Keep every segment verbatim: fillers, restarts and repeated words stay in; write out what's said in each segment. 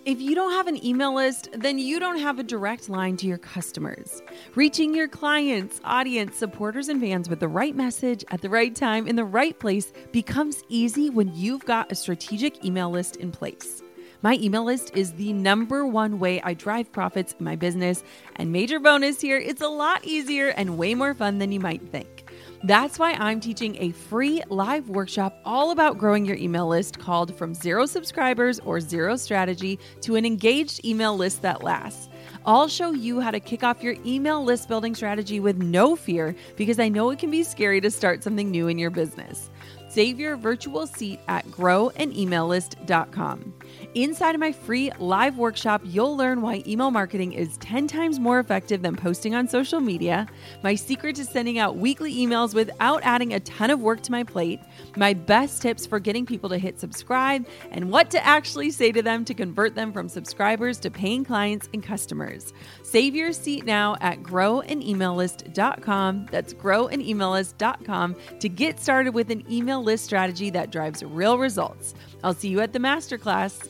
If you don't have an email list, then you don't have a direct line to your customers. Reaching your clients, audience, supporters, and fans with the right message at the right time in the right place becomes easy when you've got a strategic email list in place. My email list is the number one way I drive profits in my business, and major bonus here, it's a lot easier and way more fun than you might think. That's why I'm teaching a free live workshop all about growing your email list called From Zero Subscribers or Zero Strategy to an Engaged Email List That Lasts. I'll show you how to kick off your email list building strategy with no fear, because I know it can be scary to start something new in your business. Save your virtual seat at grow an email list dot com. Inside of my free live workshop, you'll learn why email marketing is ten times more effective than posting on social media, my secret to sending out weekly emails without adding a ton of work to my plate, my best tips for getting people to hit subscribe, and what to actually say to them to convert them from subscribers to paying clients and customers. Save your seat now at grow an email list dot com. That's grow an email list dot com to get started with an email list strategy that drives real results. I'll see you at the masterclass.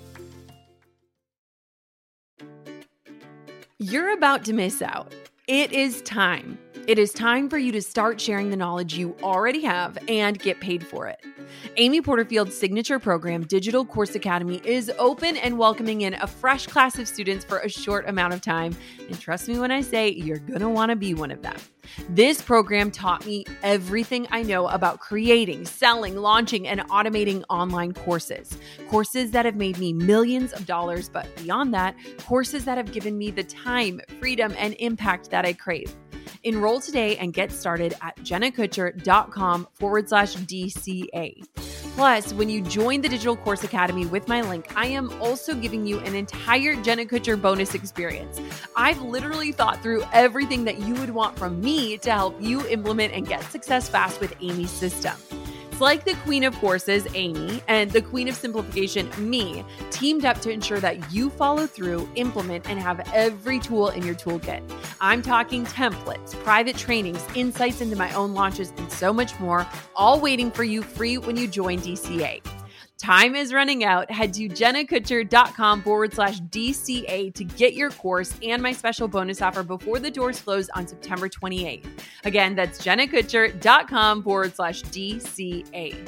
You're about to miss out. It is time. It is time for you to start sharing the knowledge you already have and get paid for it. Amy Porterfield's signature program, Digital Course Academy, is open and welcoming in a fresh class of students for a short amount of time. And trust me when I say you're going to want to be one of them. This program taught me everything I know about creating, selling, launching, and automating online courses. Courses that have made me millions of dollars, but beyond that, courses that have given me the time, freedom, and impact that I crave. Enroll today and get started at jennakutcher.com forward slash DCA. Plus, when you join the Digital Course Academy with my link, I am also giving you an entire Jenna Kutcher bonus experience. I've literally thought through everything that you would want from me to help you implement and get success fast with Amy's system. It's like the queen of courses, Amy, and the queen of simplification, me, teamed up to ensure that you follow through, implement, and have every tool in your toolkit. I'm talking templates, private trainings, insights into my own launches, and so much more, all waiting for you free when you join D C A. Time is running out. Head to jennakutcher.com forward slash DCA to get your course and my special bonus offer before the doors close on September twenty-eighth. Again, that's jennakutcher.com forward slash DCA.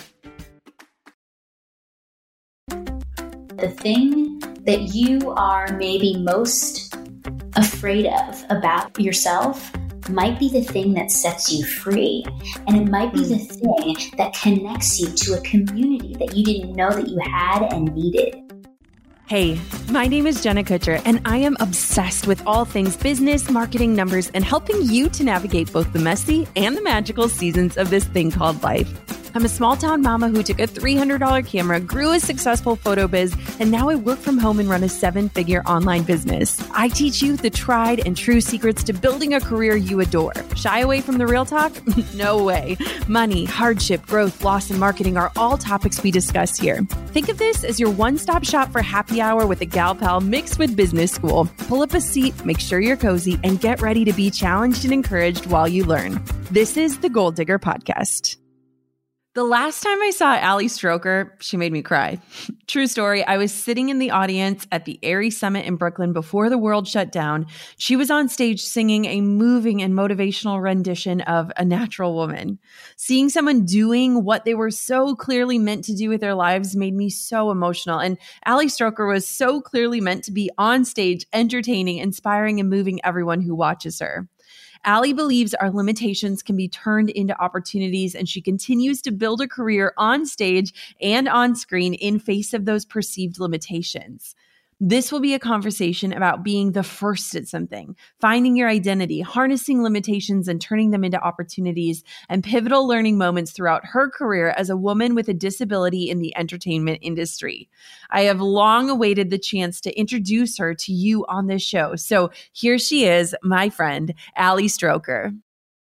The thing that you are maybe most afraid of about yourself might be the thing that sets you free. And it might be the thing that connects you to a community that you didn't know that you had and needed. Hey, my name is Jenna Kutcher, and I am obsessed with all things business, marketing, numbers, and helping you to navigate both the messy and the magical seasons of this thing called life. I'm a small town mama who took a three hundred dollars camera, grew a successful photo biz, and now I work from home and run a seven-figure online business. I teach you the tried and true secrets to building a career you adore. Shy away from the real talk? No way. Money, hardship, growth, loss, and marketing are all topics we discuss here. Think of this as your one-stop shop for happy hour with a gal pal mixed with business school. Pull up a seat, make sure you're cozy, and get ready to be challenged and encouraged while you learn. This is the Goal Digger Podcast. The last time I saw Ali Stroker, she made me cry. True story, I was sitting in the audience at the Aerie Summit in Brooklyn before the world shut down. She was on stage singing a moving and motivational rendition of A Natural Woman. Seeing someone doing what they were so clearly meant to do with their lives made me so emotional. And Ali Stroker was so clearly meant to be on stage, entertaining, inspiring, and moving everyone who watches her. Ali believes our limitations can be turned into opportunities, and she continues to build a career on stage and on screen in face of those perceived limitations. This will be a conversation about being the first at something, finding your identity, harnessing limitations and turning them into opportunities, and pivotal learning moments throughout her career as a woman with a disability in the entertainment industry. I have long awaited the chance to introduce her to you on this show. So here she is, my friend, Ali Stroker.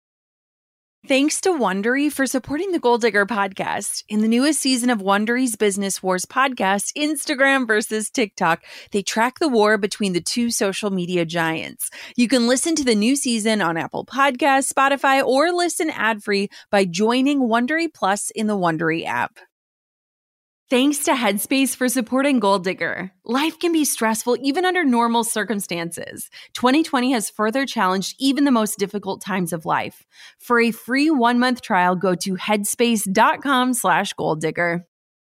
Thanks to Wondery for supporting the Goal Digger podcast. In the newest season of Wondery's Business Wars podcast, Instagram versus TikTok, they track the war between the two social media giants. You can listen to the new season on Apple Podcasts, Spotify, or listen ad-free by joining Wondery Plus in the Wondery app. Thanks to Headspace for supporting Goal Digger. Life can be stressful even under normal circumstances. twenty twenty has further challenged even the most difficult times of life. For a free one-month trial, go to headspace.com slash goal digger.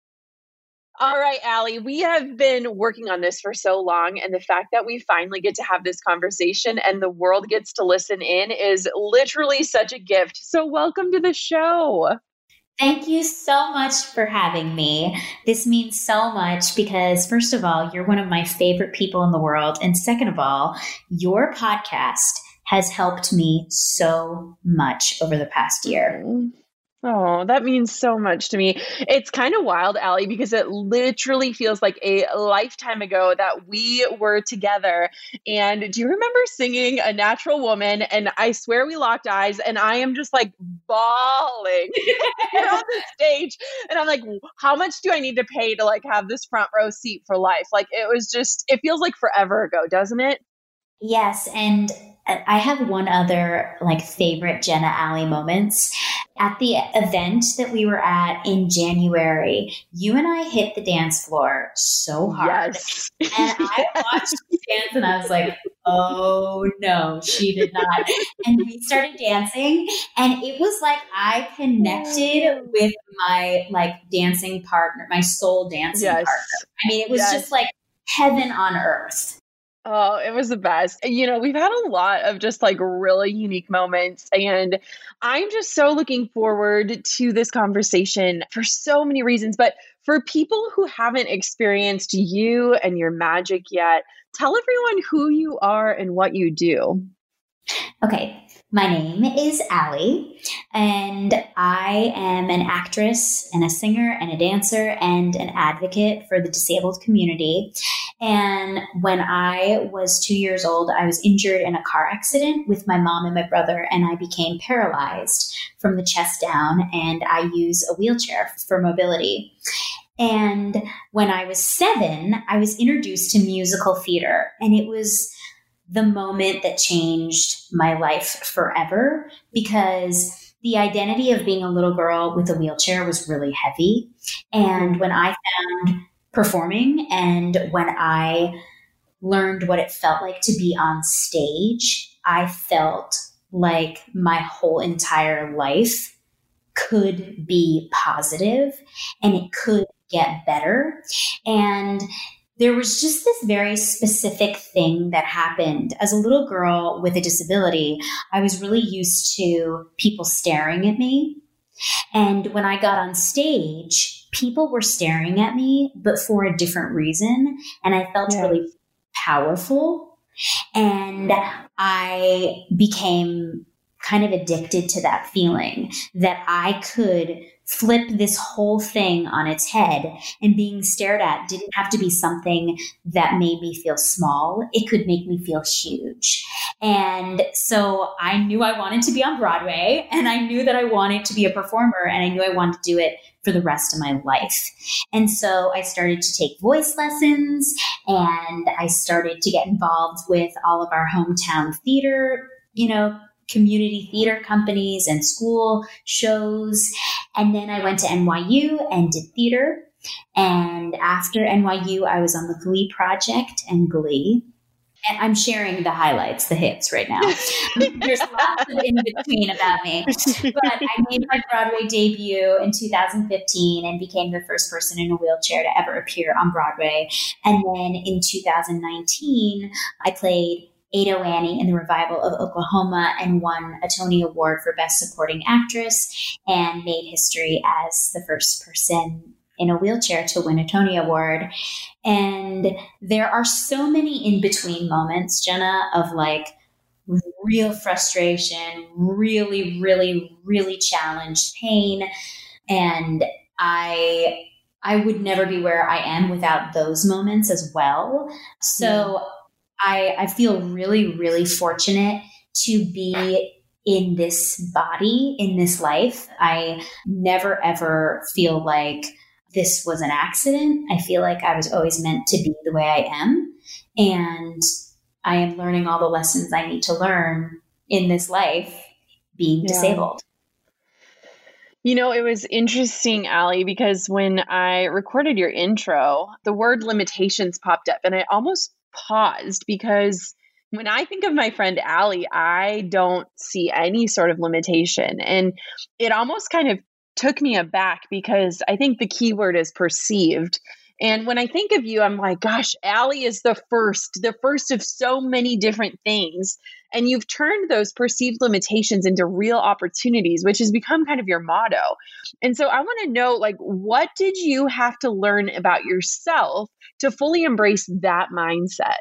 All right, Allie, we have been working on this for so long, and the fact that we finally get to have this conversation and the world gets to listen in is literally such a gift. So welcome to the show. Thank you so much for having me. This means so much because, first of all, you're one of my favorite people in the world. And second of all, your podcast has helped me so much over the past year. Oh, that means so much to me. It's kind of wild, Allie, because it literally feels like a lifetime ago that we were together. And do you remember singing A Natural Woman? And I swear we locked eyes and I am just like bawling You're on the stage. And I'm like, how much do I need to pay to like have this front row seat for life? Like it was just, it feels like forever ago, doesn't it? Yes. And I have one other like favorite Jenna Allie moments. At the event that we were at in January, you and I hit the dance floor so hard. Yes. And I watched you dance and I was like, oh no, she did not. And we started dancing and it was like I connected with my like dancing partner, my soul dancing yes. partner. I mean, it was yes. just like heaven on earth. Oh, it was the best. You know, we've had a lot of just like really unique moments, and I'm just so looking forward to this conversation for so many reasons. But for people who haven't experienced you and your magic yet, tell everyone who you are and what you do. Okay. My name is Allie, and I am an actress and a singer and a dancer and an advocate for the disabled community. And when I was two years old, I was injured in a car accident with my mom and my brother, and I became paralyzed from the chest down, and I use a wheelchair for mobility. And when I was seven, I was introduced to musical theater, and it was the moment that changed my life forever because the identity of being a little girl with a wheelchair was really heavy. And when I found performing and when I learned what it felt like to be on stage, I felt like my whole entire life could be positive and it could get better. And there was just this very specific thing that happened. As a little girl with a disability, I was really used to people staring at me. And when I got on stage, people were staring at me, but for a different reason. And I felt yeah. really powerful. And I became kind of addicted to that feeling that I could flip this whole thing on its head, and being stared at didn't have to be something that made me feel small. It could make me feel huge. And so I knew I wanted to be on Broadway, and I knew that I wanted to be a performer, and I knew I wanted to do it for the rest of my life. And so I started to take voice lessons, and I started to get involved with all of our hometown theater, you know, community theater companies and school shows. And then I went to N Y U and did theater. And after N Y U, I was on the Glee Project and Glee. And I'm sharing the highlights, the hits right now. There's lots of in between about me. But I made my Broadway debut in two thousand fifteen and became the first person in a wheelchair to ever appear on Broadway. And then in two thousand nineteen, I played Ado Annie in the revival of Oklahoma and won a Tony Award for Best Supporting Actress and made history as the first person in a wheelchair to win a Tony Award. And there are so many in-between moments, Jenna, of like real frustration, really, really, really challenged pain. And I I would never be where I am without those moments as well. So yeah. I, I feel really, really fortunate to be in this body, in this life. I never, ever feel like this was an accident. I feel like I was always meant to be the way I am. And I am learning all the lessons I need to learn in this life being yeah. disabled. You know, it was interesting, Allie, because when I recorded your intro, the word limitations popped up and I almost paused because when I think of my friend Allie, I don't see any sort of limitation. And it almost kind of took me aback because I think the key word is perceived. And when I think of you, I'm like, gosh, Allie is the first, the first of so many different things. And you've turned those perceived limitations into real opportunities, which has become kind of your motto. And so I want to know, like, what did you have to learn about yourself to fully embrace that mindset?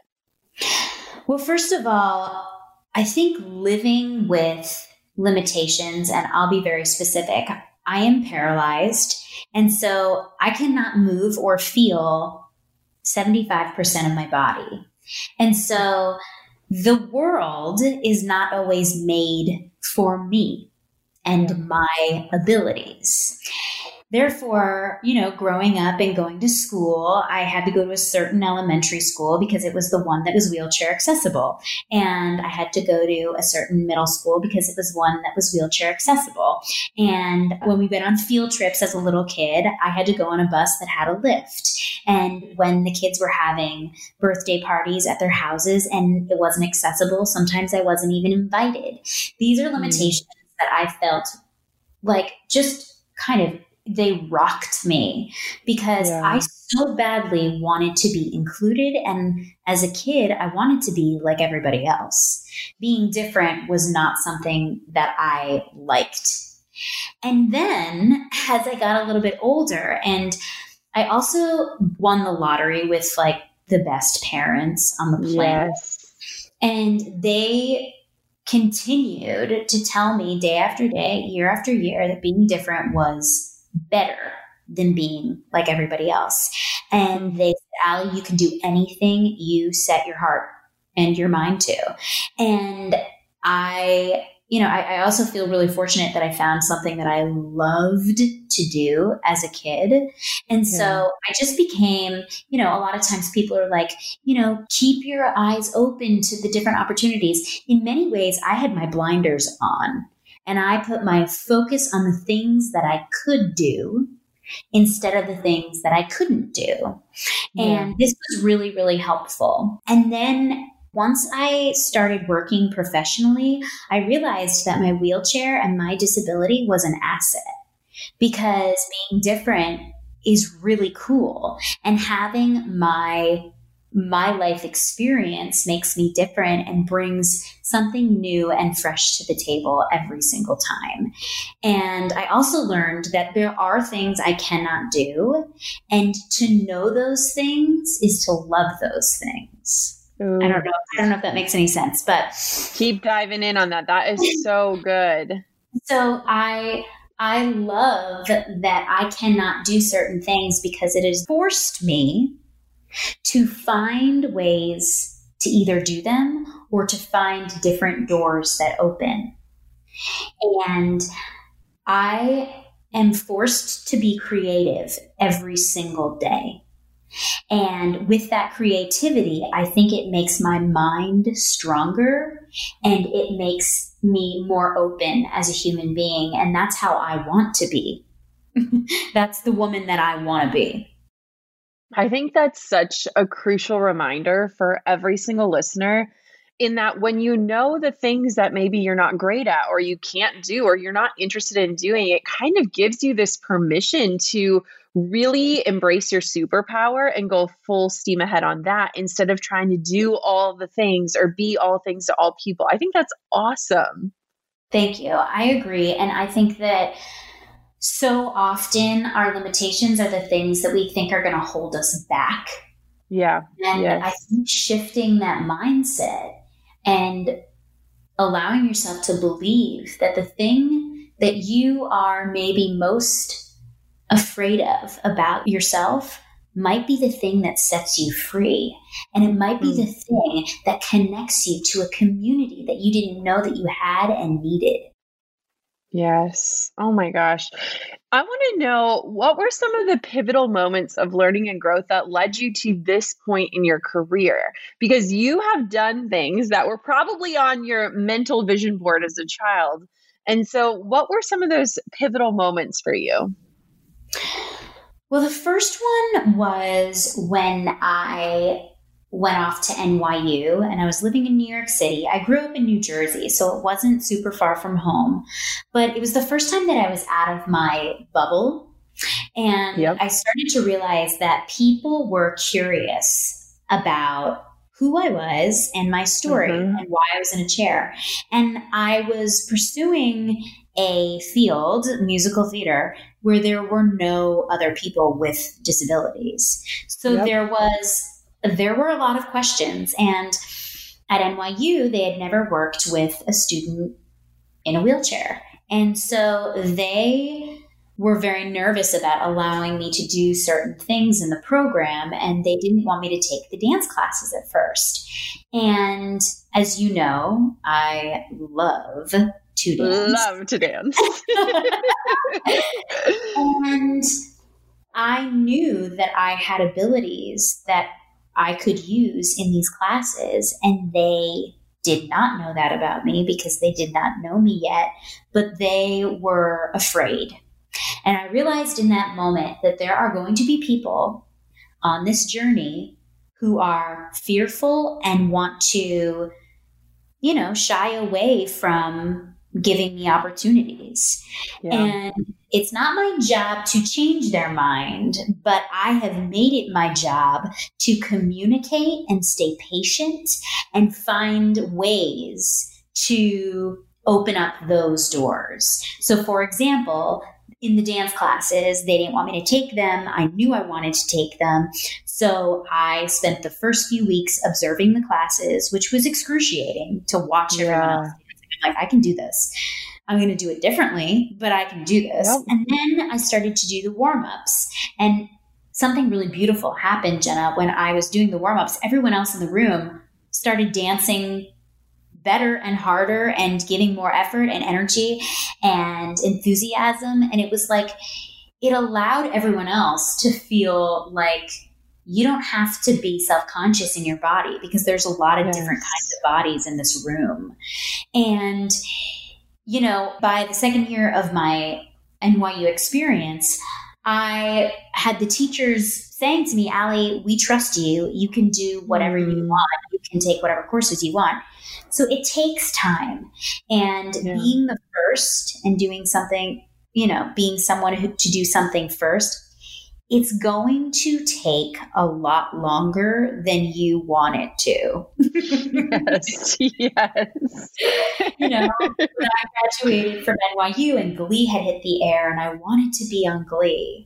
Well, first of all, I think living with limitations, and I'll be very specific, I am paralyzed. And so I cannot move or feel seventy-five percent of my body. And so the world is not always made for me and my abilities. Therefore, you know, growing up and going to school, I had to go to a certain elementary school because it was the one that was wheelchair accessible. And I had to go to a certain middle school because it was one that was wheelchair accessible. And when we went on field trips as a little kid, I had to go on a bus that had a lift. And when the kids were having birthday parties at their houses and it wasn't accessible, sometimes I wasn't even invited. These are limitations mm. that I felt like just kind of they rocked me because yeah. I so badly wanted to be included. And as a kid, I wanted to be like everybody else. Being different was not something that I liked. And then as I got a little bit older, and I also won the lottery with like the best parents on the planet. Yes. And they continued to tell me day after day, year after year, that being different was better than being like everybody else. And they said, Allie, you can do anything you set your heart and your mind to. And I, you know, I, I also feel really fortunate that I found something that I loved to do as a kid. And yeah. so I just became, you know, a lot of times people are like, you know, keep your eyes open to the different opportunities. In many ways, I had my blinders on. And I put my focus on the things that I could do instead of the things that I couldn't do. Yeah. And this was really, really helpful. And then once I started working professionally, I realized that my wheelchair and my disability was an asset because being different is really cool. And having my my life experience makes me different and brings something new and fresh to the table every single time. And I also learned that there are things I cannot do. And to know those things is to love those things. Ooh. I don't know. I don't know if that makes any sense, but keep diving in on that. That is so good. So I, I love that I cannot do certain things because it has forced me to find ways to either do them or to find different doors that open. And I am forced to be creative every single day. And with that creativity, I think it makes my mind stronger and it makes me more open as a human being. And that's how I want to be. That's the woman that I want to be. I think that's such a crucial reminder for every single listener in that when you know the things that maybe you're not great at or you can't do or you're not interested in doing, it kind of gives you this permission to really embrace your superpower and go full steam ahead on that instead of trying to do all the things or be all things to all people. I think that's awesome. Thank you. I agree. And I think that so often our limitations are the things that we think are going to hold us back. Yeah. And yes. I think shifting that mindset and allowing yourself to believe that the thing that you are maybe most afraid of about yourself might be the thing that sets you free. And it might be mm. the thing that connects you to a community that you didn't know that you had and needed. Yes. Oh my gosh. I want to know, what were some of the pivotal moments of learning and growth that led you to this point in your career? Because you have done things that were probably on your mental vision board as a child. And so what were some of those pivotal moments for you? Well, the first one was when I went off to N Y U and I was living in New York City. I grew up in New Jersey, so it wasn't super far from home, but it was the first time that I was out of my bubble. And yep. I started to realize that people were curious about who I was and my story mm-hmm. and why I was in a chair. And I was pursuing a field, musical theater, where there were no other people with disabilities. So yep. there was, there were a lot of questions. And at N Y U, they had never worked with a student in a wheelchair. And so they were very nervous about allowing me to do certain things in the program, and they didn't want me to take the dance classes at first. And as you know, I love to dance. Love to dance. And I knew that I had abilities that I could use in these classes, and they did not know that about me because they did not know me yet, but they were afraid. And I realized in that moment that there are going to be people on this journey who are fearful and want to, you know, shy away from giving me opportunities. Yeah. And it's not my job to change their mind, but I have made it my job to communicate and stay patient and find ways to open up those doors. So for example, in the dance classes, they didn't want me to take them. I knew I wanted to take them. So I spent the first few weeks observing the classes, which was excruciating to watch yeah. everyone else. I'm like, I can do this. I'm going to do it differently, but I can do this. Yep. And then I started to do the warm-ups. And something really beautiful happened, Jenna, when I was doing the warm-ups. Everyone else in the room started dancing better and harder and giving more effort and energy and enthusiasm. And it was like, it allowed everyone else to feel like you don't have to be self-conscious in your body, because there's a lot of yes. different kinds of bodies in this room. And, you know, by the second year of my N Y U experience, I had the teachers saying to me, Allie, we trust you. You can do whatever mm. you want. You can take whatever courses you want. So it takes time. And yeah. being the first and doing something, you know, being someone who to do something first, it's going to take a lot longer than you want it to. Yes, yes. You know, when I graduated from N Y U and Glee had hit the air and I wanted to be on Glee,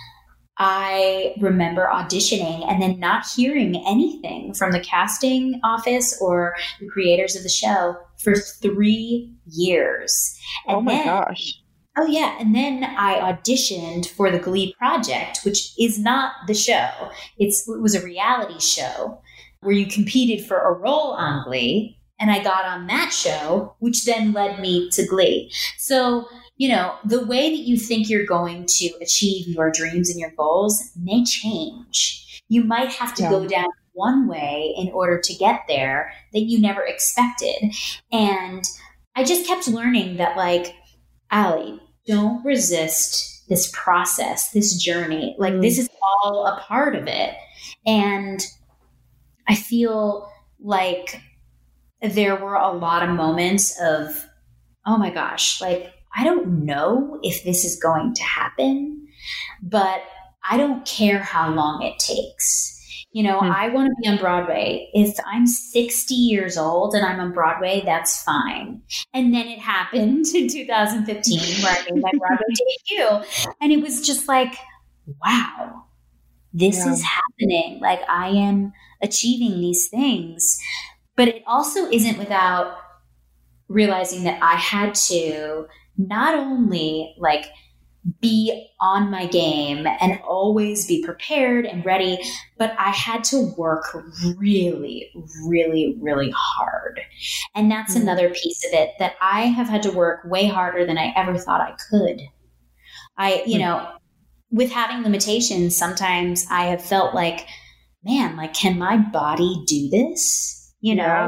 I remember auditioning and then not hearing anything from the casting office or the creators of the show for three years. And oh my then, gosh. Oh yeah. And then I auditioned for the Glee Project, which is not the show. It's, it was a reality show where you competed for a role on Glee. And I got on that show, which then led me to Glee. So, you know, the way that you think you're going to achieve your dreams and your goals may change. You might have to yeah. go down one way in order to get there that you never expected. And I just kept learning that, like, Allie, don't resist this process, this journey. Like, mm. this is all a part of it. And I feel like there were a lot of moments of, oh my gosh, like, I don't know if this is going to happen, but I don't care how long it takes. You know, hmm. I want to be on Broadway. If I'm sixty years old and I'm on Broadway, that's fine. And then it happened in two thousand fifteen where I made my Broadway debut. And it was just like, wow, this yeah. is happening. Like, I am achieving these things. But it also isn't without realizing that I had to not only like be on my game and always be prepared and ready, but I had to work really, really, really hard. And that's mm-hmm. another piece of it, that I have had to work way harder than I ever thought I could. I, you mm-hmm. know, with having limitations, sometimes I have felt like, man, like, can my body do this? You know, yeah. like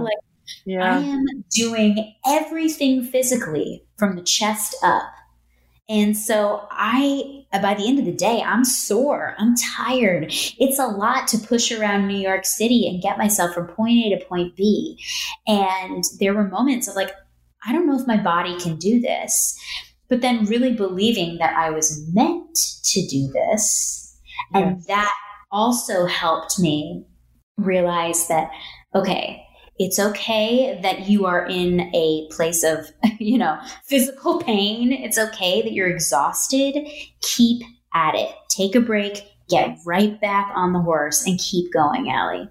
Yeah. I am doing everything physically from the chest up. And so I, by the end of the day, I'm sore. I'm tired. It's a lot to push around New York City and get myself from point A to point B. And there were moments of like, I don't know if my body can do this, but then really believing that I was meant to do this. Yes. And that also helped me realize that, okay, it's okay that you are in a place of, you know, physical pain. It's okay that you're exhausted. Keep at it. Take a break, get right back on the horse, and keep going, Allie.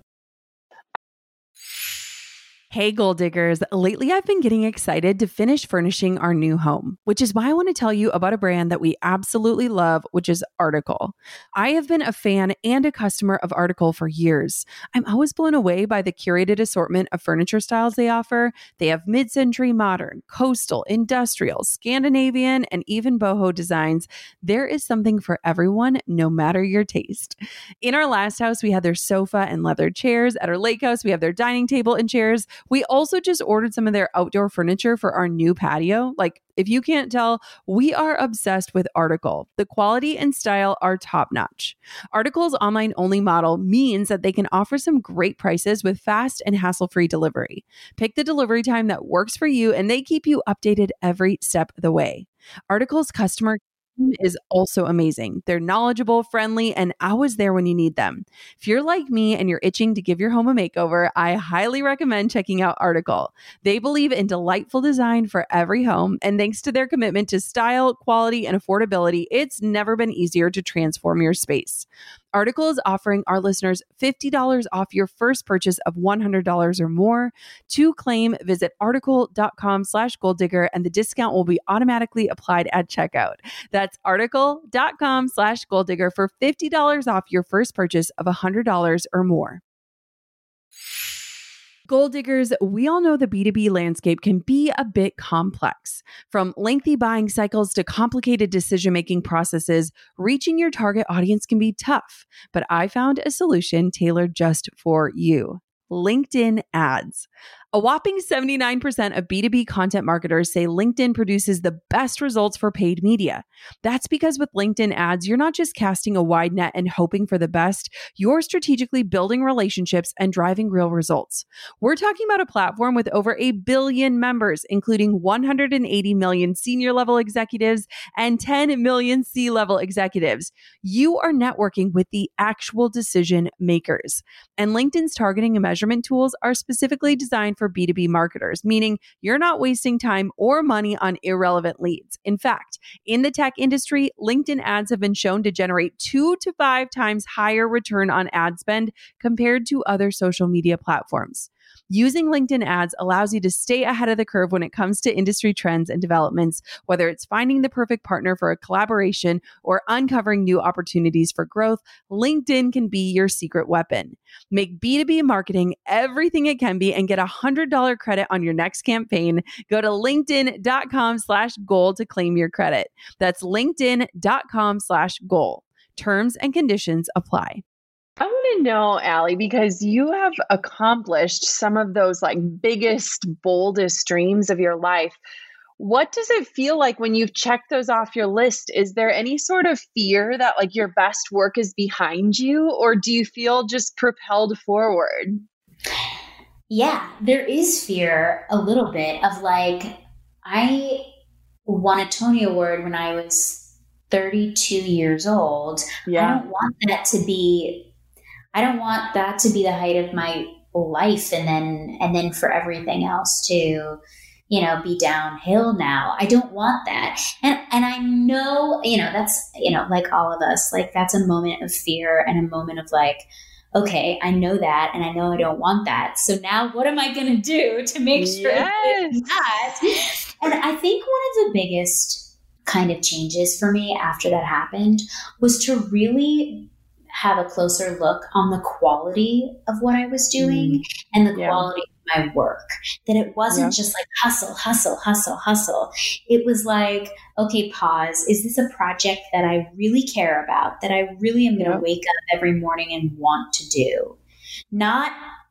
Hey, Goal Diggers. Lately, I've been getting excited to finish furnishing our new home, which is why I want to tell you about a brand that we absolutely love, which is Article. I have been a fan and a customer of Article for years. I'm always blown away by the curated assortment of furniture styles they offer. They have mid-century modern, coastal, industrial, Scandinavian, and even boho designs. There is something for everyone, no matter your taste. In our last house, we had their sofa and leather chairs. At our lake house, we have their dining table and chairs. We also just ordered some of their outdoor furniture for our new patio. Like, if you can't tell, we are obsessed with Article. The quality and style are top notch. Article's online only model means that they can offer some great prices with fast and hassle-free delivery. Pick the delivery time that works for you, and they keep you updated every step of the way. Article's customer is also amazing. They're knowledgeable, friendly, and always there when you need them. If you're like me and you're itching to give your home a makeover, I highly recommend checking out Article. They believe in delightful design for every home, and thanks to their commitment to style, quality, and affordability, it's never been easier to transform your space. Article is offering our listeners fifty dollars off your first purchase of one hundred dollars or more. To claim, visit article.com slash goal digger, and the discount will be automatically applied at checkout. That's article.com slash goal digger for fifty dollars off your first purchase of one hundred dollars or more. Goal Diggers, we all know the B two B landscape can be a bit complex. From lengthy buying cycles to complicated decision-making processes, reaching your target audience can be tough. But I found a solution tailored just for you. LinkedIn ads. A whopping seventy-nine percent of B two B content marketers say LinkedIn produces the best results for paid media. That's because with LinkedIn ads, you're not just casting a wide net and hoping for the best, you're strategically building relationships and driving real results. We're talking about a platform with over a billion members, including one hundred eighty million senior level executives and ten million C-level executives. You are networking with the actual decision makers. And LinkedIn's targeting and measurement tools are specifically designed for B two B marketers, meaning you're not wasting time or money on irrelevant leads. In fact, in the tech industry, LinkedIn ads have been shown to generate two to five times higher return on ad spend compared to other social media platforms. Using LinkedIn ads allows you to stay ahead of the curve when it comes to industry trends and developments, whether it's finding the perfect partner for a collaboration or uncovering new opportunities for growth. LinkedIn can be your secret weapon. Make B two B marketing everything it can be and get a one hundred dollars credit on your next campaign. Go to linkedin.com slash goal to claim your credit. That's linkedin.com slash goal. Terms and conditions apply. I want to know, Allie, because you have accomplished some of those like biggest, boldest dreams of your life. What does it feel like when you've checked those off your list? Is there any sort of fear that like your best work is behind you, or do you feel just propelled forward? Yeah, there is fear a little bit of like, I won a Tony Award when I was thirty-two years old. Yeah. I don't want that to be I don't want that to be the height of my life and then and then for everything else to, you know, be downhill now. I don't want that. And and I know, you know, that's, you know, like all of us, like that's a moment of fear and a moment of like, okay, I know that and I know I don't want that. So now what am I going to do to make sure yes. it's not? And I think one of the biggest kind of changes for me after that happened was to really have a closer look on the quality of what I was doing mm. and the yeah. quality of my work. That it wasn't yeah. just like hustle, hustle, hustle, hustle. It was like, okay, pause. Is this a project that I really care about, that I really am going to yeah. wake up every morning and want to do? Not,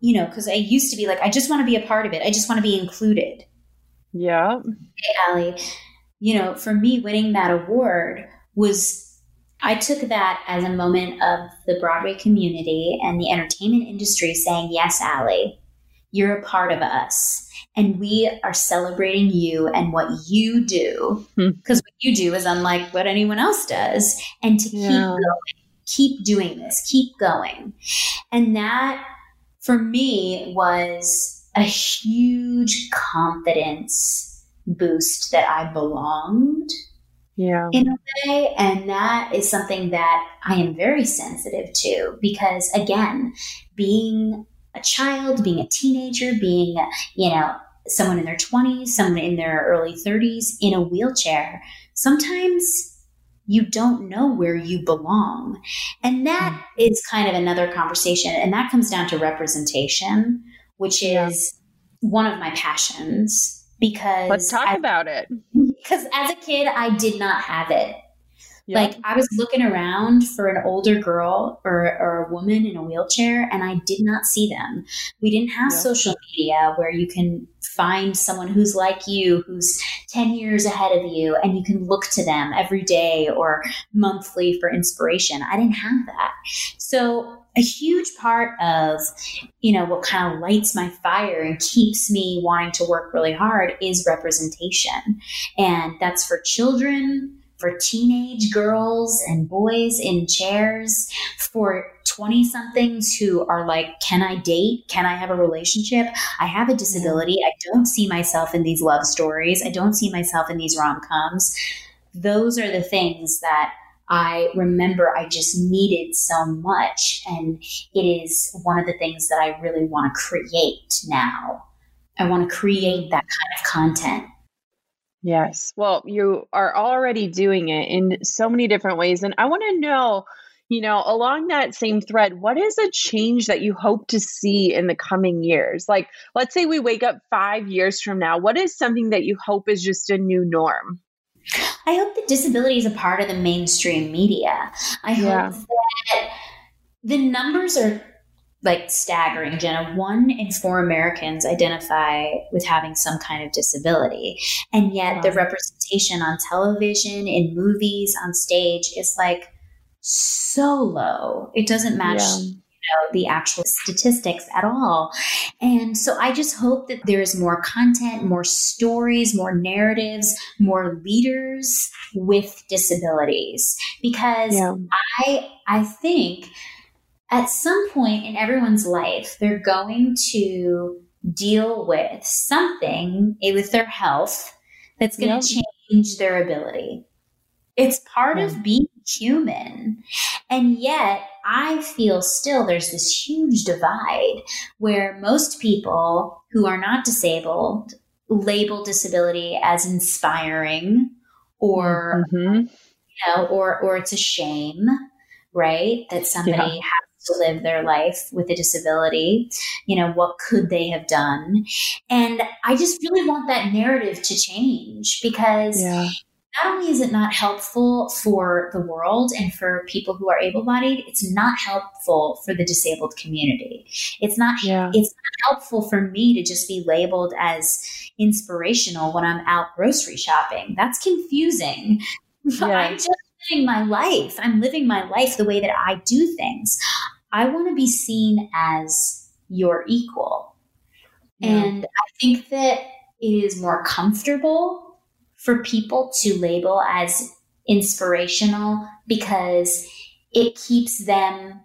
you know, because I used to be like, I just want to be a part of it. I just want to be included. Yeah. Hey, Allie, you know, for me, winning that award was, I took that as a moment of the Broadway community and the entertainment industry saying, yes, Allie, you're a part of us. And we are celebrating you and what you do, because hmm. what you do is unlike what anyone else does. And to yeah. keep going, keep doing this, keep going. And that, for me, was a huge confidence boost that I belonged yeah. in a way. And that is something that I am very sensitive to, because, again, being a child, being a teenager, being, you know, someone in their twenties, someone in their early thirties in a wheelchair, sometimes you don't know where you belong. And that mm. is kind of another conversation. And that comes down to representation, which yeah. is one of my passions, because let's talk I, about it. Because as a kid, I did not have it. Yep. Like, I was looking around for an older girl or, or a woman in a wheelchair, and I did not see them. We didn't have yep. social media where you can find someone who's like you, who's ten years ahead of you, and you can look to them every day or monthly for inspiration. I didn't have that. So a huge part of, you know, what kind of lights my fire and keeps me wanting to work really hard is representation. And that's for children, for teenage girls and boys in chairs, for twenty-somethings who are like, can I date? Can I have a relationship? I have a disability. I don't see myself in these love stories. I don't see myself in these rom-coms. Those are the things that I remember I just needed so much. And it is one of the things that I really want to create now. I want to create that kind of content. Yes. Well, you are already doing it in so many different ways. And I want to know, you know, along that same thread, what is a change that you hope to see in the coming years? Like, let's say we wake up five years from now. What is something that you hope is just a new norm? I hope that disability is a part of the mainstream media. I yeah. hope that the numbers are like staggering, Jenna. One in four Americans identify with having some kind of disability. And yet wow. the representation on television, in movies, on stage is like so low. It doesn't match yeah. you know, the actual statistics at all. And so I just hope that there's more content, more stories, more narratives, more leaders with disabilities. Because yeah. I I think at some point in everyone's life, they're going to deal with something with their health that's going to yep. change their ability. It's part yeah. of being human. And yet I feel still there's this huge divide where most people who are not disabled label disability as inspiring or, mm-hmm. you know, or, or it's a shame, right? That somebody yeah. has to live their life with a disability. You know, what could they have done? And I just really want that narrative to change, because yeah. not only is it not helpful for the world and for people who are able-bodied, it's not helpful for the disabled community. It's not, yeah. it's not helpful for me to just be labeled as inspirational when I'm out grocery shopping. That's confusing. Yeah. I'm just living my life. I'm living my life the way that I do things. I want to be seen as your equal. Yeah. And I think that it is more comfortable for people to label as inspirational because it keeps them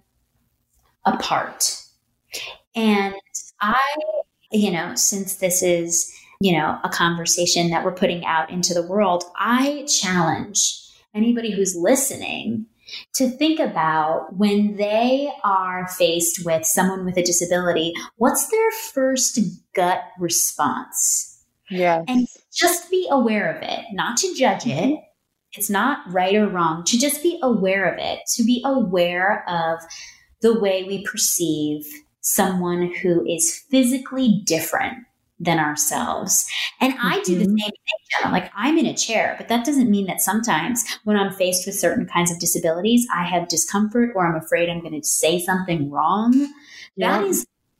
apart. And I, you know, since this is, you know, a conversation that we're putting out into the world, I challenge anybody who's listening to think about when they are faced with someone with a disability, what's their first gut response? Yes. And just be aware of it, not to judge it. It's not right or wrong, to just be aware of it, to be aware of the way we perceive someone who is physically different than ourselves. And mm-hmm. I do the same thing, Jenna. Like, I'm in a chair, but that doesn't mean that sometimes when I'm faced with certain kinds of disabilities, I have discomfort or I'm afraid I'm going to say something wrong. Yeah. That is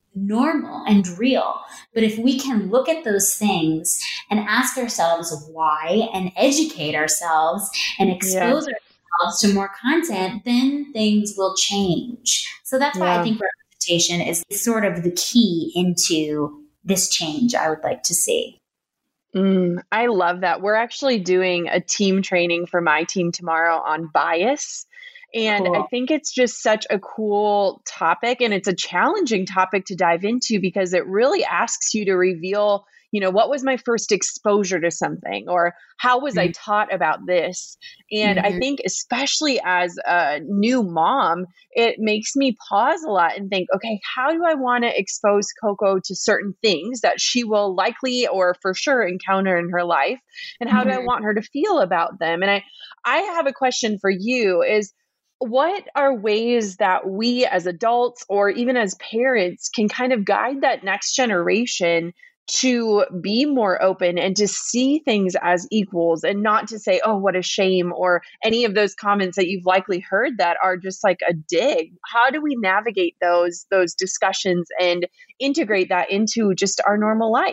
normal and real. But if we can look at those things and ask ourselves why and educate ourselves and expose Yeah. ourselves to more content, then things will change. So that's why Yeah. I think representation is sort of the key into this change I would like to see. Mm, I love that. We're actually doing a team training for my team tomorrow on bias. And I Cool. think it's just such a cool topic, and it's a challenging topic to dive into because it really asks you to reveal, you know, what was my first exposure to something, or how was I taught about this? And I Mhm. think especially as a new mom, it makes me pause a lot and think, okay, how do I want to expose Coco to certain things that she will likely or for sure encounter in her life? And how do I Mhm. want her to feel about them? And I, I have a question for you is, what are ways that we as adults or even as parents can kind of guide that next generation to be more open and to see things as equals and not to say, oh, what a shame, or any of those comments that you've likely heard that are just like a dig? How do we navigate those those discussions and integrate that into just our normal life?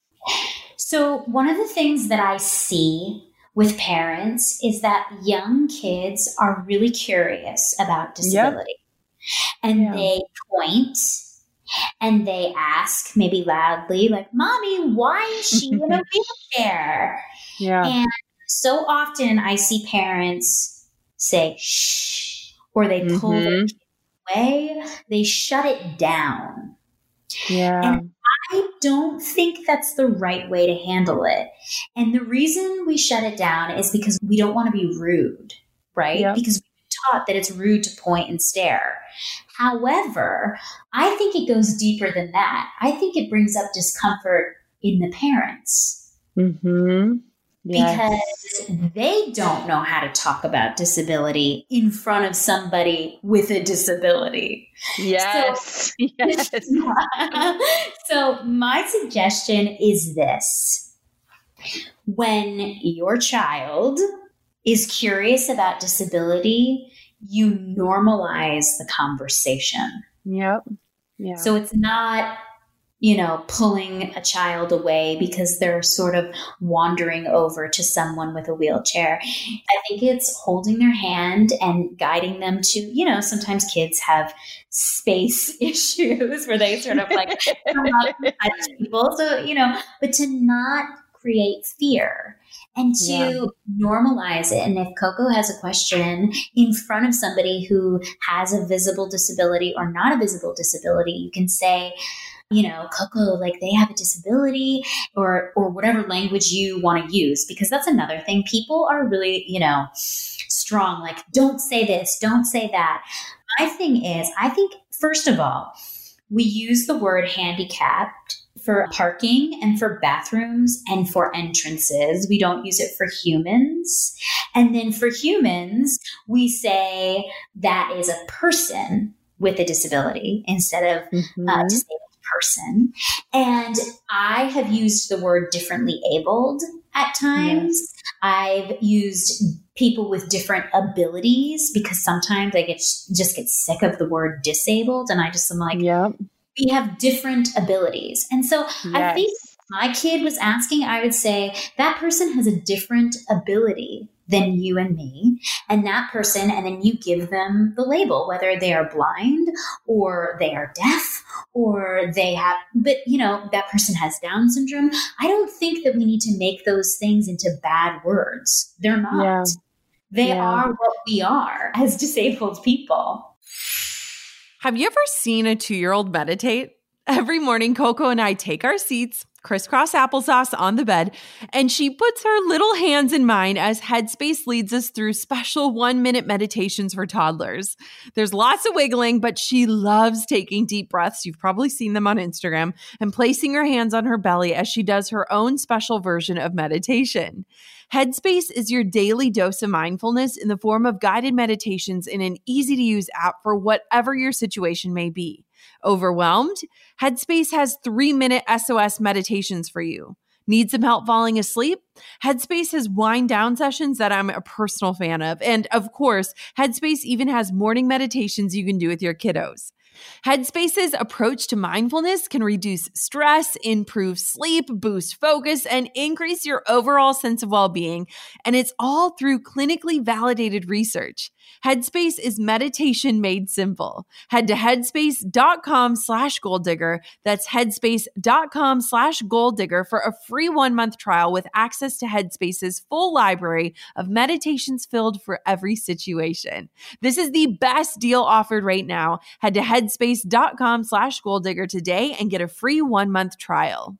So, one of the things that I see with parents is that young kids are really curious about disability. And Yeah. they point and they ask, maybe loudly, like, Mommy, why is she in a wheelchair? Yeah. And so often I see parents say, shh, or they pull their Mhm. kid away, they shut it down. Yeah. And I don't think that's the right way to handle it. And the reason we shut it down is because we don't want to be rude, right? Yep. Because we've been taught that it's rude to point and stare. However, I think it goes deeper than that. I think it brings up discomfort in the parents Mhm. Yes. because they don't know how to talk about disability in front of somebody with a disability. Yes. Yes. So my suggestion is this. When your child is curious about disability, you normalize the conversation. Yep. Yeah. So it's not, you know, pulling a child away because they're sort of wandering over to someone with a wheelchair. I think it's holding their hand and guiding them to, you know, sometimes kids have space issues where they sort of like come up and touch people. So, you know, but to not create fear and to Yeah. normalize it. And if Coco has a question in front of somebody who has a visible disability or not a visible disability, you can say, you know, Coco, like they have a disability, or or whatever language you want to use, because that's another thing. People are really, you know, strong, like, don't say this, don't say that. My thing is, I think, first of all, we use the word handicapped for parking and for bathrooms and for entrances. We don't use it for humans. And then for humans, we say that is a person with a disability instead of Mhm. uh, disabled person. And I have used the word differently abled at times. Yes. I've used people with different abilities because sometimes I get just get sick of the word disabled, and I just am like, Yep. we have different abilities. And so I think Yes. if my kid was asking, I would say that person has a different ability than you and me, and that person, and then you give them the label, whether they are blind or they are deaf or they have, but you know, that person has Down syndrome. I don't think that we need to make those things into bad words. They're not. Yeah. They Yeah. are what we are as disabled people. Have you ever seen a two-year-old meditate? Every morning, Coco and I take our seats, crisscross applesauce on the bed, and she puts her little hands in mine as Headspace leads us through special one-minute meditations for toddlers. There's lots of wiggling, but she loves taking deep breaths. You've probably seen them on Instagram, and placing her hands on her belly as she does her own special version of meditation. Headspace is your daily dose of mindfulness in the form of guided meditations in an easy-to-use app for whatever your situation may be. Overwhelmed? Headspace has three-minute S O S meditations for you. Need some help falling asleep? Headspace has wind down sessions that I'm a personal fan of. And of course, Headspace even has morning meditations you can do with your kiddos. Headspace's approach to mindfulness can reduce stress, improve sleep, boost focus, and increase your overall sense of well-being. And it's all through clinically validated research. Headspace is meditation made simple. Head to headspace.com slash goal digger. That's headspace.com slash goal digger for a free one-month trial with access to Headspace's full library of meditations filled for every situation. This is the best deal offered right now. Head to headspace.com slash goal digger today and get a free one-month trial.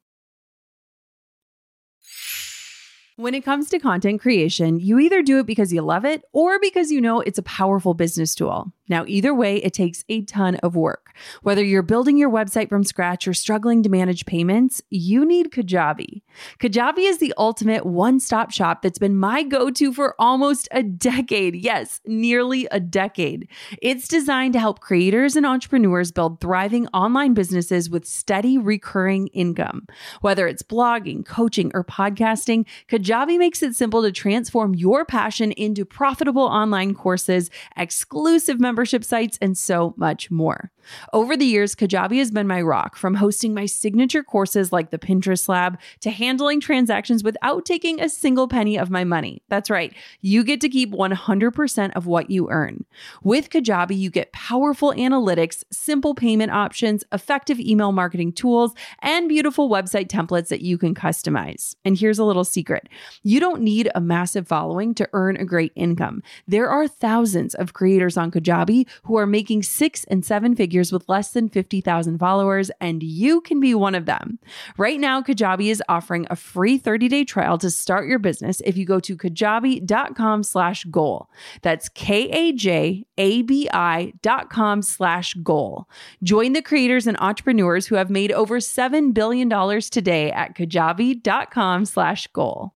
When it comes to content creation, you either do it because you love it or because you know it's a powerful business tool. Now, either way, it takes a ton of work. Whether you're building your website from scratch or struggling to manage payments, you need Kajabi. Kajabi is the ultimate one-stop shop that's been my go-to for almost a decade. Yes, nearly a decade. It's designed to help creators and entrepreneurs build thriving online businesses with steady recurring income. Whether it's blogging, coaching, or podcasting, Kajabi makes it simple to transform your passion into profitable online courses, exclusive membership sites, and so much more. Over the years, Kajabi has been my rock, from hosting my signature courses like the Pinterest Lab to handling transactions without taking a single penny of my money. That's right. You get to keep one hundred percent of what you earn. With Kajabi, you get powerful analytics, simple payment options, effective email marketing tools, and beautiful website templates that you can customize. And here's a little secret. You don't need a massive following to earn a great income. There are thousands of creators on Kajabi who are making six and seven figures with less than fifty thousand followers, and you can be one of them. Right now, Kajabi is offering a free thirty-day trial to start your business if you go to kajabi.com slash goal. That's K-A-J-A-B-I dot com slash goal. Join the creators and entrepreneurs who have made over seven billion dollars today at kajabi.com slash goal.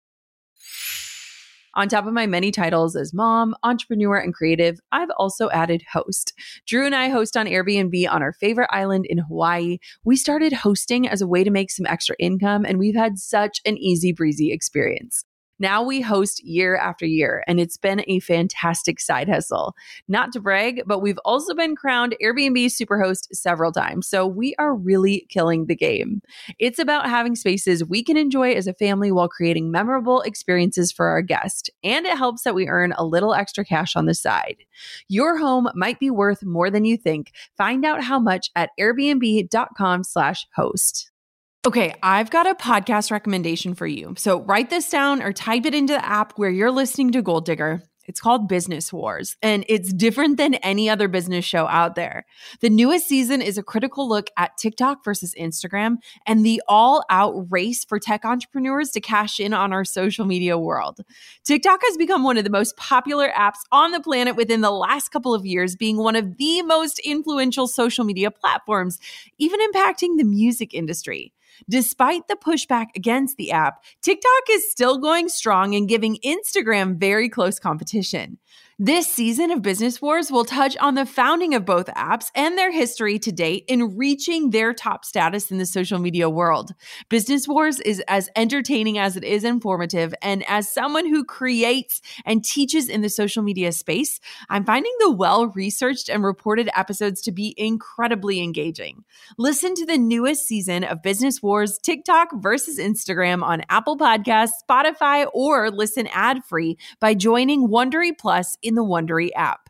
On top of my many titles as mom, entrepreneur, and creative, I've also added host. Drew and I host on Airbnb on our favorite island in Hawaii. We started hosting as a way to make some extra income, and we've had such an easy breezy experience. Now we host year after year, and it's been a fantastic side hustle. Not to brag, but we've also been crowned Airbnb Superhost several times, so we are really killing the game. It's about having spaces we can enjoy as a family while creating memorable experiences for our guests, and it helps that we earn a little extra cash on the side. Your home might be worth more than you think. Find out how much at airbnb.com slash host. Okay, I've got a podcast recommendation for you. So write this down or type it into the app where you're listening to Goal Digger. It's called Business Wars, and it's different than any other business show out there. The newest season is a critical look at TikTok versus Instagram and the all-out race for tech entrepreneurs to cash in on our social media world. TikTok has become one of the most popular apps on the planet within the last couple of years, being one of the most influential social media platforms, even impacting the music industry. Despite the pushback against the app, TikTok is still going strong and giving Instagram very close competition. This season of Business Wars will touch on the founding of both apps and their history to date in reaching their top status in the social media world. Business Wars is as entertaining as it is informative, and as someone who creates and teaches in the social media space, I'm finding the well-researched and reported episodes to be incredibly engaging. Listen to the newest season of Business Wars, TikTok versus Instagram on Apple Podcasts, Spotify, or listen ad-free by joining Wondery Plus in the Wondery app.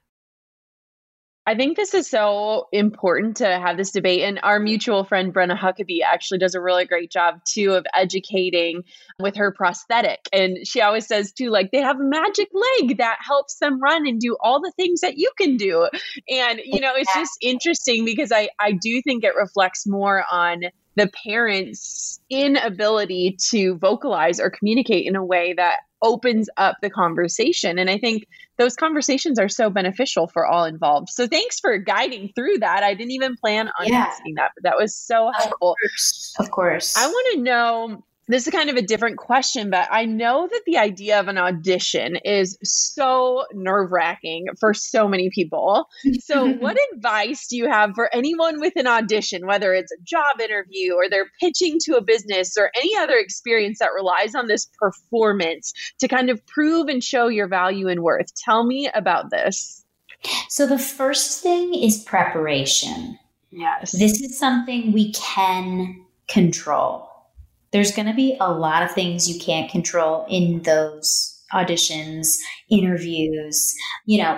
I think this is so important to have this debate. And our mutual friend, Brenna Huckabee, actually does a really great job too of educating with her prosthetic. And she always says too, like, they have a magic leg that helps them run and do all the things that you can do. And, you know, it's just interesting because I, I do think it reflects more on the parents' inability to vocalize or communicate in a way that opens up the conversation. And I think those conversations are so beneficial for all involved. So thanks for guiding through that. I didn't even plan on yeah. asking that, but that was so helpful. Of course. Of course. I want to know, this is kind of a different question, but I know that the idea of an audition is so nerve-wracking for so many people. So what advice do you have for anyone with an audition, whether it's a job interview or they're pitching to a business or any other experience that relies on this performance to kind of prove and show your value and worth? Tell me about this. So the first thing is preparation. Yes. This is something we can control. There's going to be a lot of things you can't control in those auditions, interviews. You know,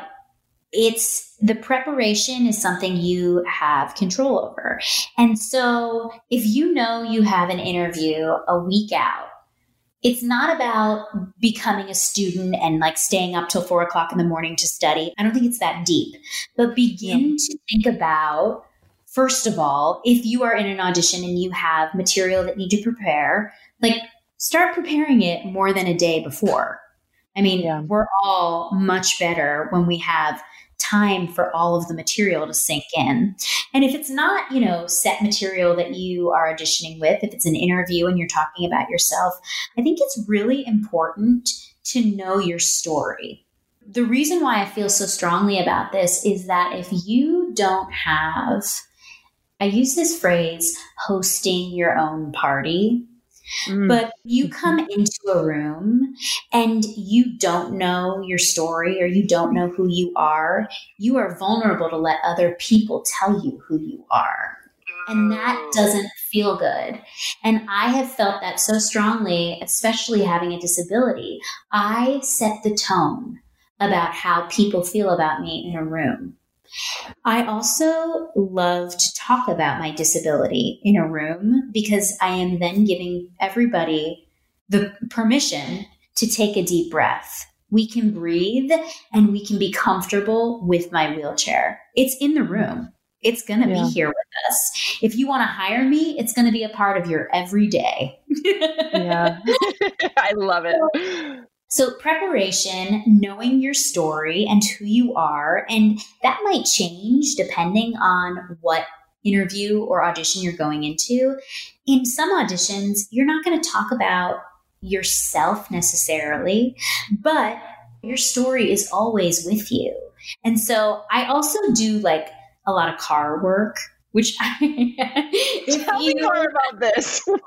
it's the preparation is something you have control over. And so if you know you have an interview a week out, it's not about becoming a student and like staying up till four o'clock in the morning to study. I don't think it's that deep, but begin yeah. to think about, first of all, if you are in an audition and you have material that you need to prepare, like start preparing it more than a day before. I mean, yeah. we're all much better when we have time for all of the material to sink in. And if it's not, you know, set material that you are auditioning with, if it's an interview and you're talking about yourself, I think it's really important to know your story. The reason why I feel so strongly about this is that if you don't have, I use this phrase, hosting your own party. Mm. But you come into a room and you don't know your story or you don't know who you are, you are vulnerable to let other people tell you who you are. And that doesn't feel good. And I have felt that so strongly, especially having a disability. I set the tone about how people feel about me in a room. I also love to talk about my disability in a room because I am then giving everybody the permission to take a deep breath. We can breathe and we can be comfortable with my wheelchair. It's in the room. It's going to yeah. be here with us. If you want to hire me, it's going to be a part of your everyday. Yeah. I love it. So preparation, knowing your story and who you are, and that might change depending on what interview or audition you're going into. In some auditions, you're not going to talk about yourself necessarily, but your story is always with you. And so I also do like a lot of car work, which I, tell you, me more about this. What?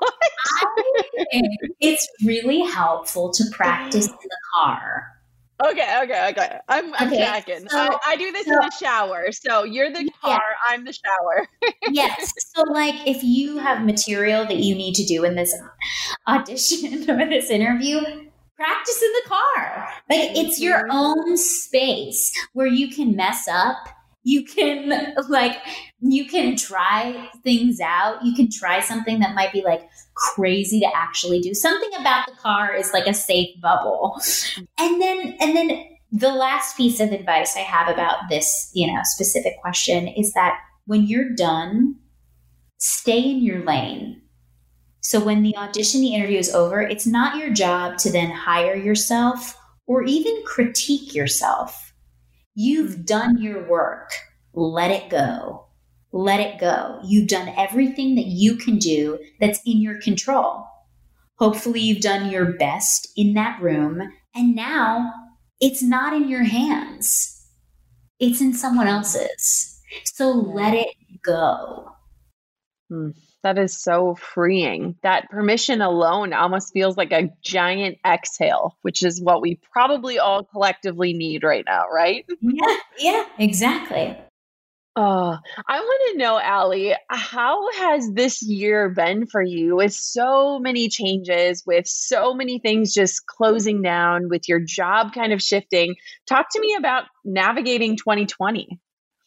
I think it's really helpful to practice in the car. Okay, okay, okay. I'm, I'm okay, tracking. so, I, I do this so, in the shower. So you're the car, yeah. I'm the shower. Yes. So like if you have material that you need to do in this audition or this interview, practice in the car. Like it's your own space where you can mess up. You can like, you can try things out. You can try something that might be like crazy to actually do. Something about the car is like a safe bubble. And then, and then the last piece of advice I have about this, you know, specific question is that when you're done, stay in your lane. So when the audition, the interview is over, it's not your job to then hire yourself or even critique yourself. You've done your work. Let it go. Let it go. You've done everything that you can do that's in your control. Hopefully you've done your best in that room. And now it's not in your hands. It's in someone else's. So let it go. Hmm. That is so freeing. That permission alone almost feels like a giant exhale, which is what we probably all collectively need right now, right? Yeah, yeah, exactly. Oh, I want to know, Allie, how has this year been for you with so many changes, with so many things just closing down, with your job kind of shifting? Talk to me about navigating twenty twenty.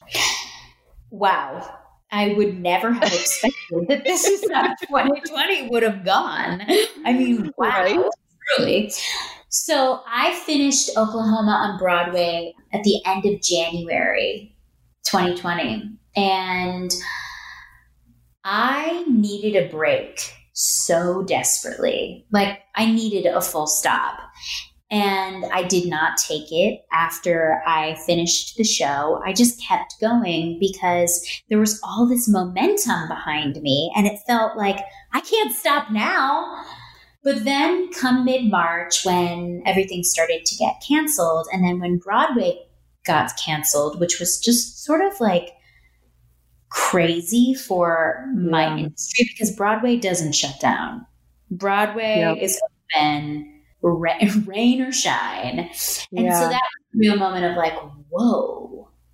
Wow. I would never have expected that this is how twenty twenty would have gone. I mean, wow, right? Really. So I finished Oklahoma on Broadway at the end of January twenty twenty. And I needed a break so desperately. Like I needed a full stop. And I did not take it after I finished the show. I just kept going because there was all this momentum behind me and it felt like I can't stop now. But then come mid-March when everything started to get canceled and then when Broadway got canceled, which was just sort of like crazy for my yeah. industry because Broadway doesn't shut down. Broadway yep. is open. Rain or shine. And yeah. so that was a real moment of like, whoa,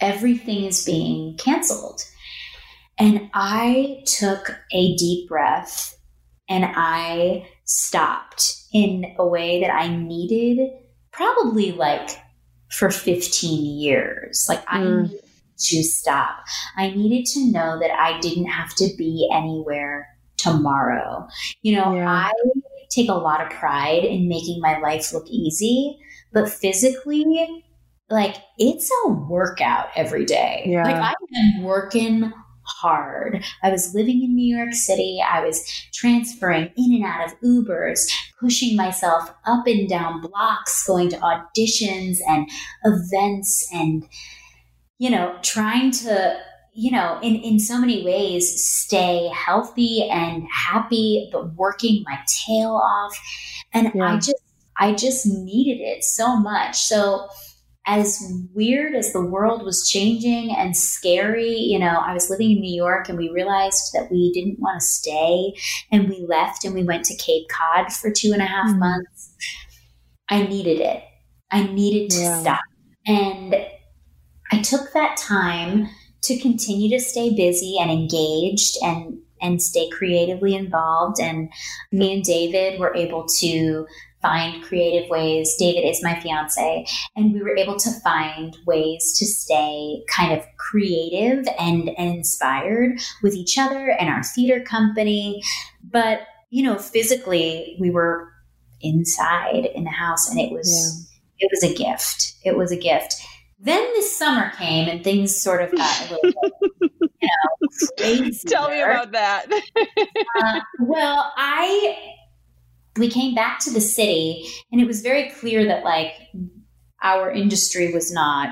everything is being canceled. And I took a deep breath and I stopped in a way that I needed probably like for fifteen years. Like I Mm. needed to stop. I needed to know that I didn't have to be anywhere tomorrow. You know, Yeah. I take a lot of pride in making my life look easy, but physically, like it's a workout every day. Yeah. Like I am working hard. I was living in New York City. I was transferring in and out of Ubers, pushing myself up and down blocks, going to auditions and events and, you know, trying to, you know, in, in so many ways, stay healthy and happy, but working my tail off. And Yeah. I just, I just needed it so much. So as weird as the world was changing and scary, you know, I was living in New York and we realized that we didn't want to stay and we left and we went to Cape Cod for two and a half Mhm. months. I needed it. I needed to Yeah. stop. And I took that time to continue to stay busy and engaged and, and stay creatively involved. And me and David were able to find creative ways. David is my fiance, and we were able to find ways to stay kind of creative and, and inspired with each other and our theater company. But, you know, physically we were inside in the house and it was, yeah. it was a gift. It was a gift. Then this summer came and things sort of got a little bit, you know, crazy. Tell me about that. uh, well, I, we came back to the city and it was very clear that like our industry was not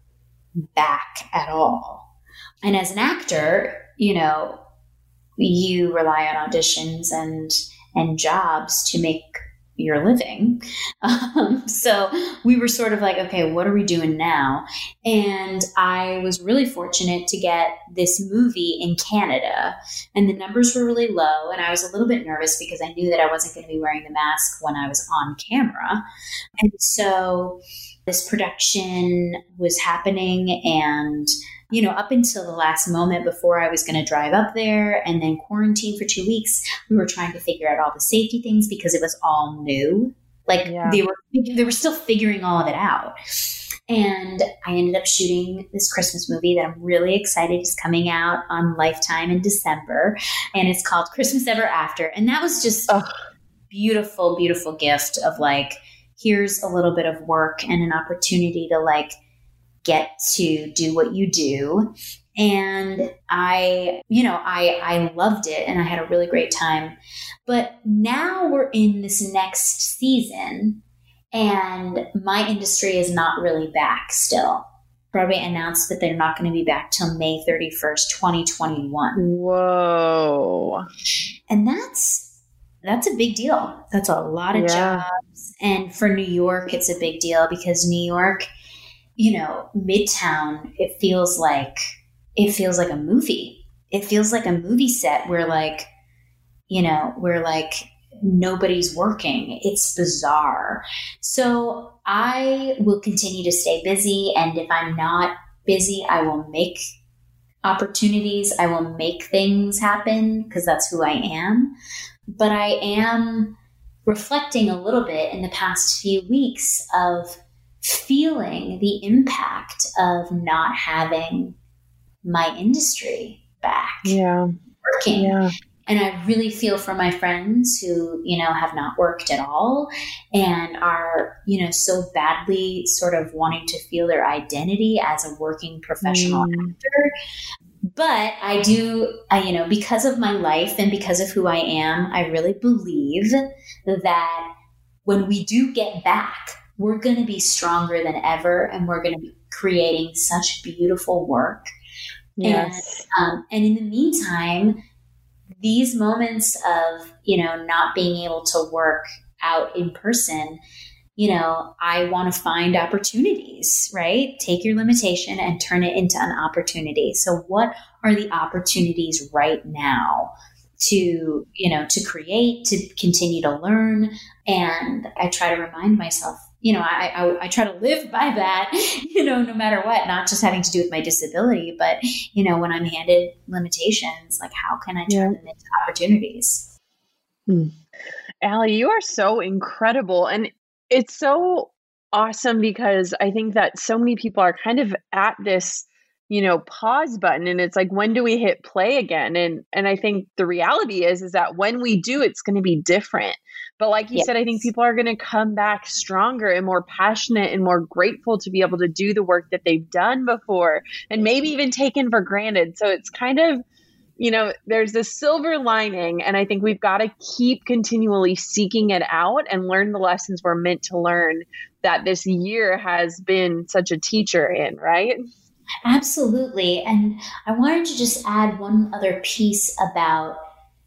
back at all. And as an actor, you know, you rely on auditions and, and jobs to make your living. Um, so we were sort of like, okay, what are we doing now? And I was really fortunate to get this movie in Canada, and the numbers were really low. And I was a little bit nervous because I knew that I wasn't going to be wearing the mask when I was on camera. And so this production was happening, and you know, up until the last moment before I was going to drive up there and then quarantine for two weeks, we were trying to figure out all the safety things because it was all new. Like Yeah. they were, they were still figuring all of it out. And I ended up shooting this Christmas movie that I'm really excited is coming out on Lifetime in December. And it's called Christmas Ever After. And that was just Oh. a beautiful, beautiful gift of like, here's a little bit of work and an opportunity to like, get to do what you do. And I, you know, I, I loved it and I had a really great time. But now we're in this next season and my industry is not really back still. Broadway announced that they're not going to be back till May thirty-first, twenty twenty-one. Whoa. And that's, that's a big deal. That's a lot of Yeah. jobs. And for New York, it's a big deal because New York, you know, Midtown, it feels like, it feels like a movie. It feels like a movie set where like, you know, where like nobody's working. It's bizarre. So I will continue to stay busy. And if I'm not busy, I will make opportunities. I will make things happen because that's who I am. But I am reflecting a little bit in the past few weeks of feeling the impact of not having my industry back Yeah. working. Yeah. And I really feel for my friends who, you know, have not worked at all and are, you know, so badly sort of wanting to feel their identity as a working professional Mm. actor. But I do, I, you know, because of my life and because of who I am, I really believe that when we do get back, we're going to be stronger than ever, and we're going to be creating such beautiful work. Yes. And, um, and in the meantime, these moments of, you know, not being able to work out in person, you know, I want to find opportunities, right? Take your limitation and turn it into an opportunity. So what are the opportunities right now to, you know, to create, to continue to learn? And I try to remind myself, you know, I, I, I try to live by that, you know, no matter what, not just having to do with my disability, but, you know, when I'm handed limitations, like how can I turn yeah. them into opportunities? Hmm. Allie, you are so incredible. And it's so awesome because I think that so many people are kind of at this, you know, pause button, and it's like, when do we hit play again? And, and I think the reality is, is that when we do, it's going to be different. But like you yes. said, I think people are going to come back stronger and more passionate and more grateful to be able to do the work that they've done before and maybe even taken for granted. So it's kind of, you know, there's this silver lining, and I think we've got to keep continually seeking it out and learn the lessons we're meant to learn that this year has been such a teacher in, right? Absolutely. And I wanted to just add one other piece about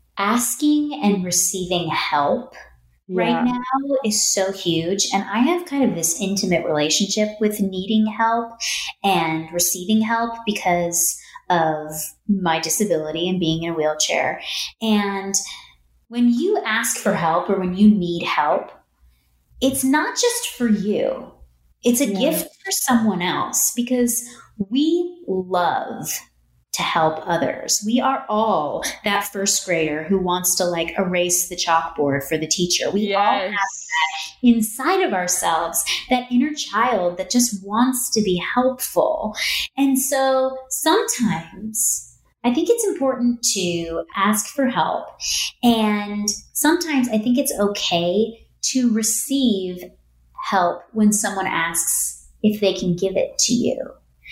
asking and receiving help yeah. right now is so huge. And I have kind of this intimate relationship with needing help and receiving help because of my disability and being in a wheelchair. And when you ask for help or when you need help, it's not just for you. It's a yeah. gift for someone else, because we love to help others. We are all that first grader who wants to like erase the chalkboard for the teacher. We yes. all have that inside of ourselves, that inner child that just wants to be helpful. And so sometimes I think it's important to ask for help. And sometimes I think it's okay to receive help when someone asks if they can give it to you.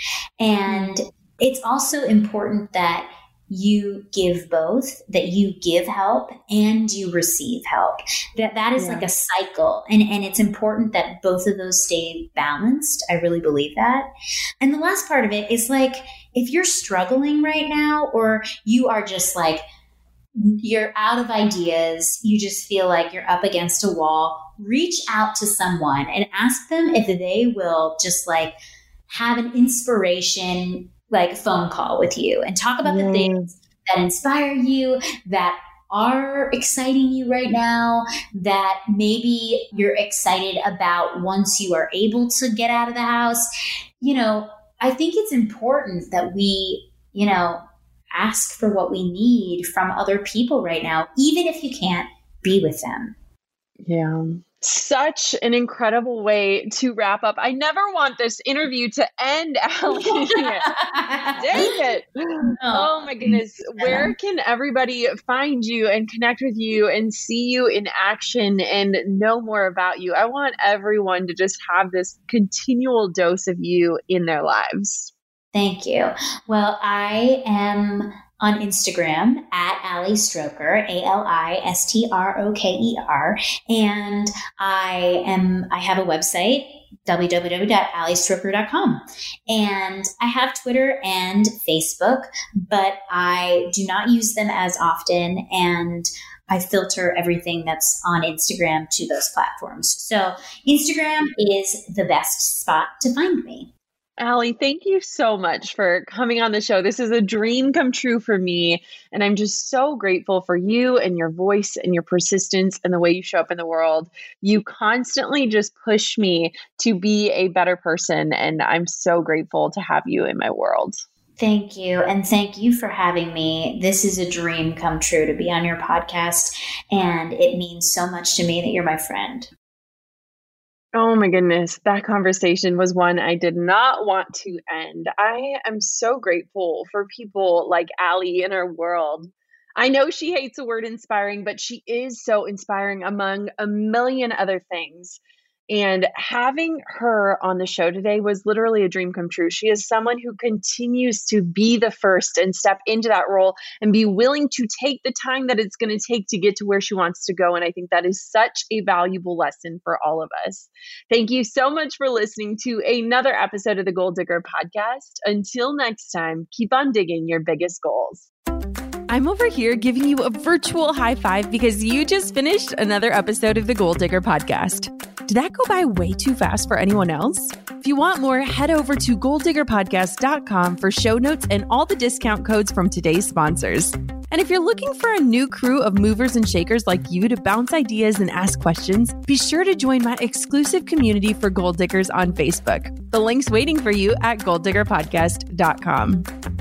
And it's also important that you give both, that you give help and you receive help. That that is yeah. like a cycle. And, and it's important that both of those stay balanced. I really believe that. And the last part of it is like, if you're struggling right now, or you are just like, you're out of ideas, you just feel like you're up against a wall, reach out to someone and ask them if they will just like have an inspiration like phone call with you and talk about mm. the things that inspire you, that are exciting you right now, that maybe you're excited about once you are able to get out of the house. You know, I think it's important that we, you know, ask for what we need from other people right now, even if you can't be with them. Yeah. Such an incredible way to wrap up. I never want this interview to end, Allie. Dang it. No. Oh my goodness. Where can everybody find you and connect with you and see you in action and know more about you? I want everyone to just have this continual dose of you in their lives. Thank you. Well, I am on Instagram at Allie Stroker, A L I S T R O K E R. And I am, I have a website, w w w dot allie stroker dot com. And I have Twitter and Facebook, but I do not use them as often. And I filter everything that's on Instagram to those platforms. So Instagram is the best spot to find me. Allie, thank you so much for coming on the show. This is a dream come true for me. And I'm just so grateful for you and your voice and your persistence and the way you show up in the world. You constantly just push me to be a better person. And I'm so grateful to have you in my world. Thank you. And thank you for having me. This is a dream come true to be on your podcast. And it means so much to me that you're my friend. Oh my goodness, that conversation was one I did not want to end. I am so grateful for people like Allie in our world. I know she hates the word inspiring, but she is so inspiring among a million other things. And having her on the show today was literally a dream come true. She is someone who continues to be the first and step into that role and be willing to take the time that it's going to take to get to where she wants to go. And I think that is such a valuable lesson for all of us. Thank you so much for listening to another episode of the Goal Digger Podcast. Until next time, keep on digging your biggest goals. I'm over here giving you a virtual high five because you just finished another episode of the Goal Digger Podcast. Did that go by way too fast for anyone else? If you want more, head over to goal digger podcast dot com for show notes and all the discount codes from today's sponsors. And And if you're looking for a new crew of movers and shakers like you to bounce ideas and ask questions, be sure to join my exclusive community for gold diggers on Facebook. The link's waiting for you at gold digger podcast dot com.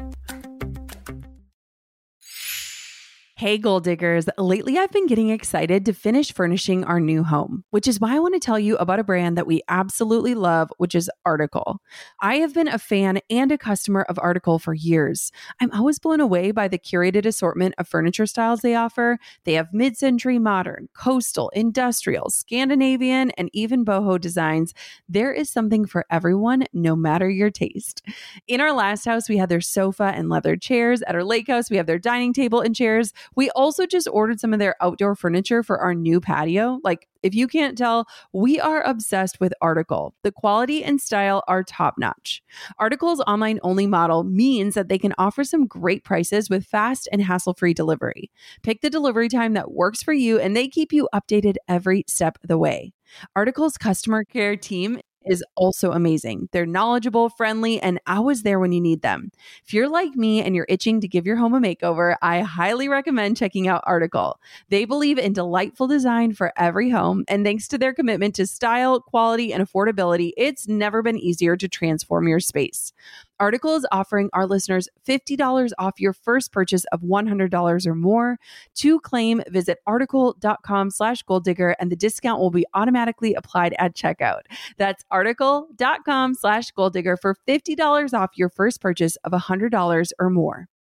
Hey, Gold Diggers. Lately, I've been getting excited to finish furnishing our new home, which is why I want to tell you about a brand that we absolutely love, which is Article. I have been a fan and a customer of Article for years. I'm always blown away by the curated assortment of furniture styles they offer. They have mid-century modern, coastal, industrial, Scandinavian, and even boho designs. There is something for everyone, no matter your taste. In our last house, we had their sofa and leather chairs. At our lake house, we have their dining table and chairs. We also just ordered some of their outdoor furniture for our new patio. Like, if you can't tell, we are obsessed with Article. The quality and style are top notch. Article's online only model means that they can offer some great prices with fast and hassle-free delivery. Pick the delivery time that works for you, and they keep you updated every step of the way. Article's customer care team is also amazing. They're knowledgeable, friendly, and always there when you need them. If you're like me and you're itching to give your home a makeover, I highly recommend checking out Article. They believe in delightful design for every home, and thanks to their commitment to style, quality, and affordability, it's never been easier to transform your space. Article is offering our listeners fifty dollars off your first purchase of one hundred dollars or more. To claim, visit article.com slash gold digger, and the discount will be automatically applied at checkout. That's article.com slash gold digger for fifty dollars off your first purchase of one hundred dollars or more.